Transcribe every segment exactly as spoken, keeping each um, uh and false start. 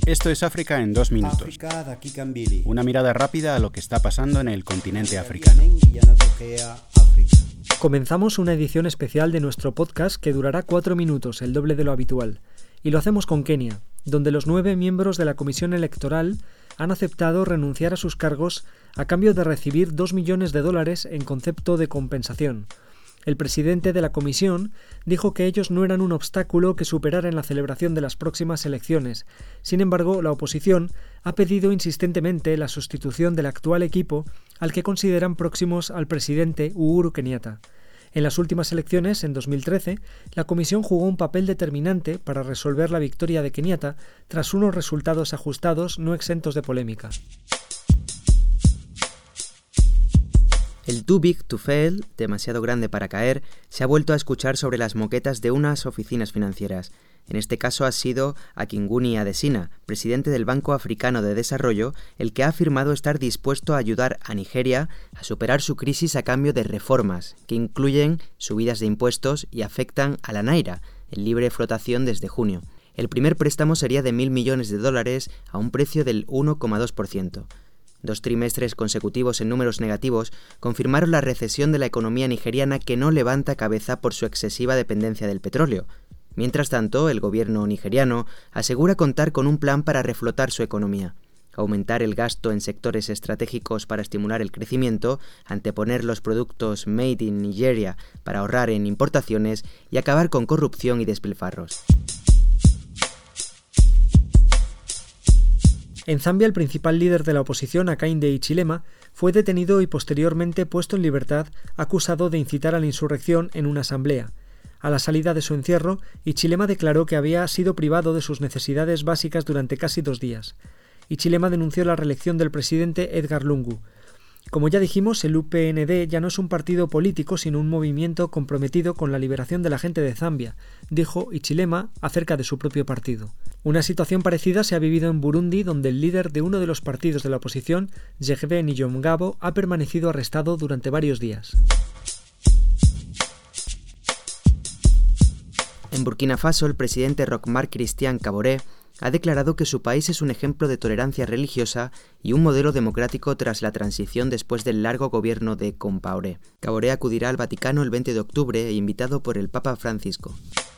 Esto es África en dos minutos. Una mirada rápida a lo que está pasando en el continente africano. Comenzamos una edición especial de nuestro podcast que durará cuatro minutos, el doble de lo habitual. Y lo hacemos con Kenia, donde los nueve miembros de la Comisión Electoral han aceptado renunciar a sus cargos a cambio de recibir dos millones de dólares en concepto de compensación. El presidente de la comisión dijo que ellos no eran un obstáculo que superar en la celebración de las próximas elecciones. Sin embargo, la oposición ha pedido insistentemente la sustitución del actual equipo al que consideran próximos al presidente Uhuru Kenyatta. En las últimas elecciones, en dos mil trece, la comisión jugó un papel determinante para resolver la victoria de Kenyatta tras unos resultados ajustados no exentos de polémica. El too big to fail, demasiado grande para caer, se ha vuelto a escuchar sobre las moquetas de unas oficinas financieras. En este caso ha sido Akinwumi Adesina, presidente del Banco Africano de Desarrollo, el que ha afirmado estar dispuesto a ayudar a Nigeria a superar su crisis a cambio de reformas, que incluyen subidas de impuestos y afectan a la naira, en libre flotación desde junio. El primer préstamo sería de mil millones de dólares a un precio del uno coma dos por ciento. Dos trimestres consecutivos en números negativos confirmaron la recesión de la economía nigeriana que no levanta cabeza por su excesiva dependencia del petróleo. Mientras tanto, el gobierno nigeriano asegura contar con un plan para reflotar su economía, aumentar el gasto en sectores estratégicos para estimular el crecimiento, anteponer los productos made in Nigeria para ahorrar en importaciones y acabar con corrupción y despilfarros. En Zambia, el principal líder de la oposición, Hakainde Hichilema, fue detenido y posteriormente puesto en libertad, acusado de incitar a la insurrección en una asamblea. A la salida de su encierro, Hichilema declaró que había sido privado de sus necesidades básicas durante casi dos días. Hichilema denunció la reelección del presidente Edgar Lungu. Como ya dijimos, el U P N D ya no es un partido político, sino un movimiento comprometido con la liberación de la gente de Zambia, dijo Hichilema acerca de su propio partido. Una situación parecida se ha vivido en Burundi, donde el líder de uno de los partidos de la oposición, Jegbe Niyongabo, ha permanecido arrestado durante varios días. En Burkina Faso, el presidente Roch-Marc Christian Kaboré ha declarado que su país es un ejemplo de tolerancia religiosa y un modelo democrático tras la transición después del largo gobierno de Compaoré. Kaboré acudirá al Vaticano el veinte de octubre, invitado por el Papa Francisco.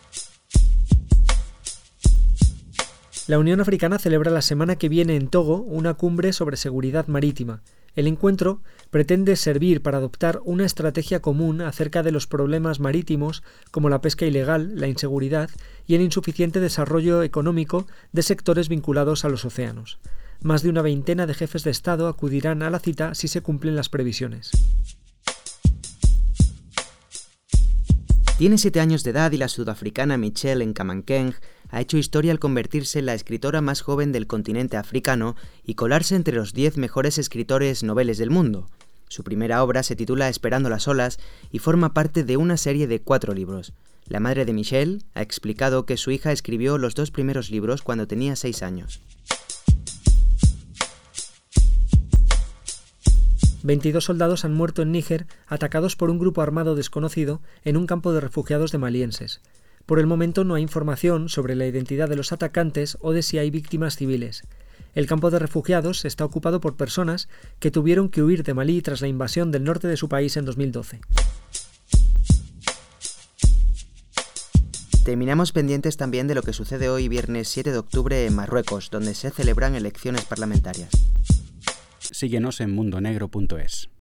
La Unión Africana celebra la semana que viene en Togo una cumbre sobre seguridad marítima. El encuentro pretende servir para adoptar una estrategia común acerca de los problemas marítimos como la pesca ilegal, la inseguridad y el insuficiente desarrollo económico de sectores vinculados a los océanos. Más de una veintena de jefes de Estado acudirán a la cita si se cumplen las previsiones. Tiene siete años de edad y la sudafricana Michelle Nkamankeng ha hecho historia al convertirse en la escritora más joven del continente africano y colarse entre los diez mejores escritores noveles del mundo. Su primera obra se titula Esperando las olas y forma parte de una serie de cuatro libros. La madre de Michelle ha explicado que su hija escribió los dos primeros libros cuando tenía seis años. veintidós soldados han muerto en Níger atacados por un grupo armado desconocido en un campo de refugiados de malienses. Por el momento no hay información sobre la identidad de los atacantes o de si hay víctimas civiles. El campo de refugiados está ocupado por personas que tuvieron que huir de Malí tras la invasión del norte de su país en dos mil doce. Terminamos pendientes también de lo que sucede hoy viernes siete de octubre en Marruecos, donde se celebran elecciones parlamentarias. Síguenos en mundo negro punto es.